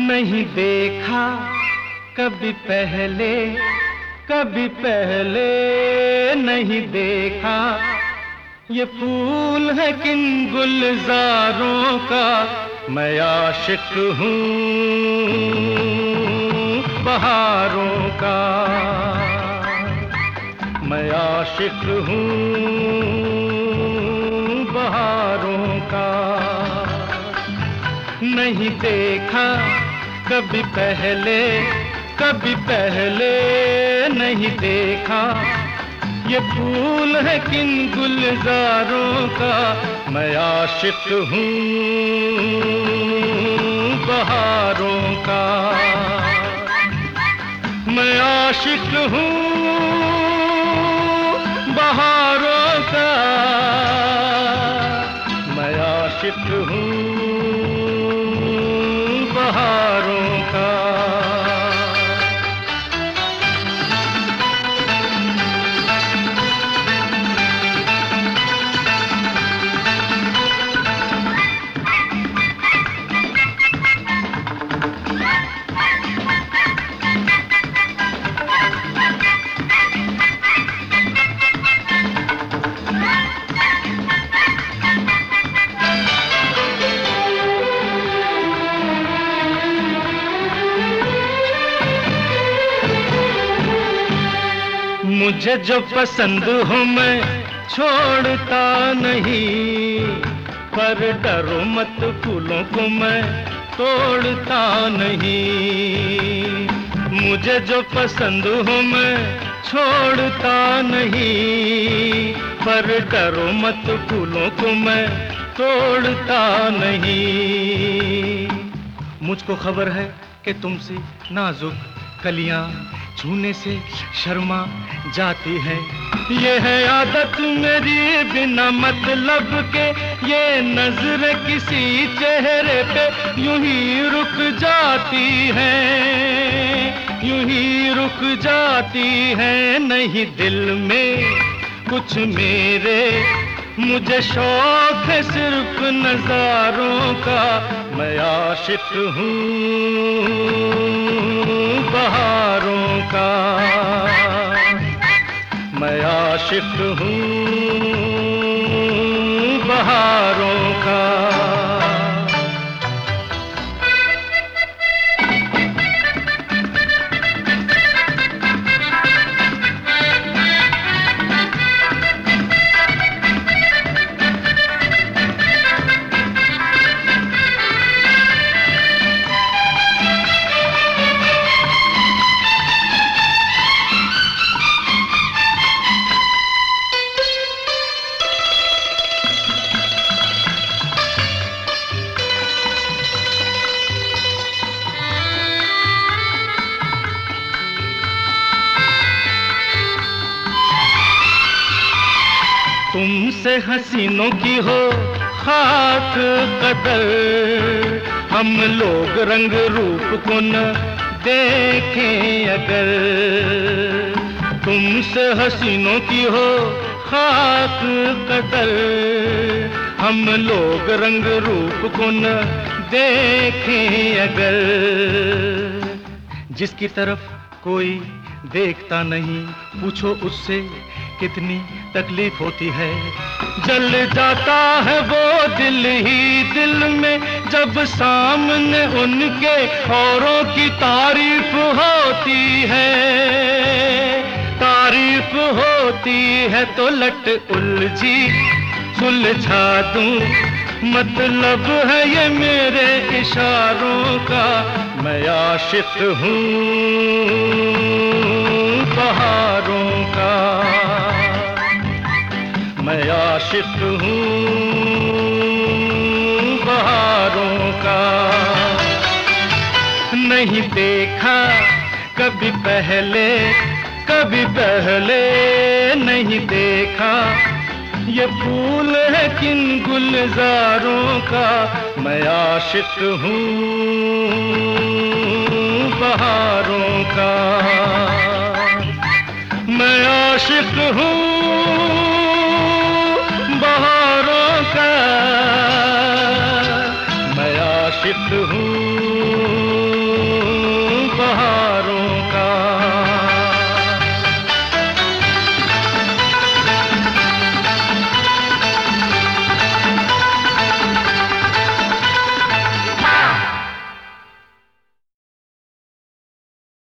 नहीं देखा कभी पहले, कभी पहले नहीं देखा। ये फूल है किन गुलजारों का, मैं आशिक हूँ बहारों का। मैं आशिक हूँ बहारों का। नहीं देखा कभी पहले, कभी पहले नहीं देखा। ये फूल है किन गुलजारों का, मैं आशिक हूँ बहारों का। मैं आशिक हूँ बहारों का। मैं आशिक हूँ बहारों का। मुझे जो पसंद हो मैं छोड़ता नहीं, पर डरो मत फूलों को मैं तोड़ता नहीं। मुझे जो पसंद हो मैं छोड़ता नहीं, पर डरो मत फूलों को मैं तोड़ता नहीं। मुझको खबर है कि तुमसे नाजुक कलियां छूने से शर्मा जाती है। ये है आदत मेरी बिना मतलब के, ये नजर किसी चेहरे पे यूं ही रुक जाती है, यूं ही रुक जाती है। नहीं दिल में कुछ मेरे, मुझे शौक है सिर्फ नजारों का। मैं आशिक हूँ बहारों का। मैं आशिक हूँ बहारों का। तुमसे हसीनों की हो खाक कदर, हम लोग रंग रूप को न देखें अगर। तुमसे हसीनों की हो खाक कदर, हम लोग रंग रूप को न देखें अगर। जिसकी तरफ कोई देखता नहीं, पूछो उससे कितनी तकलीफ होती है। जल जाता है वो दिल ही दिल में, जब सामने उनके औरों की तारीफ होती है। तारीफ होती है तो लट उलझी सुलझा दूं, मतलब है ये मेरे इशारों का। मैं आशिक हूँ बहारों का। मैं आशिक हूँ बहारों का। नहीं देखा कभी पहले, कभी पहले नहीं देखा। ये फूल है किन गुलजारों का, मैं आशिक हूँ बहारों का। मैं आशिक हूँ बहारों का। मैं आशिक हूँ